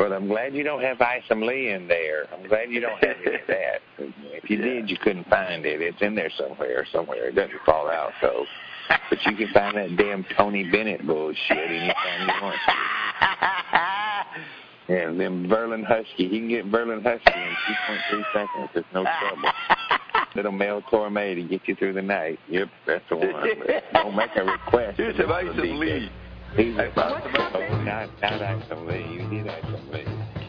Well, I'm glad you don't have Isom Lee in there. I'm glad you don't have any of that. If you did, you couldn't find it. It's in there somewhere. It doesn't fall out, so. But you can find that damn Tony Bennett bullshit anytime you want to. And then Verlin Husky. He can get Verlin Husky in 2.3 seconds. There's no trouble. Little Mel Torme to get you through the night. Yep, that's the one. Don't make a request. Here's Isom Lee. He's not Isom Lee. You did Isom Lee.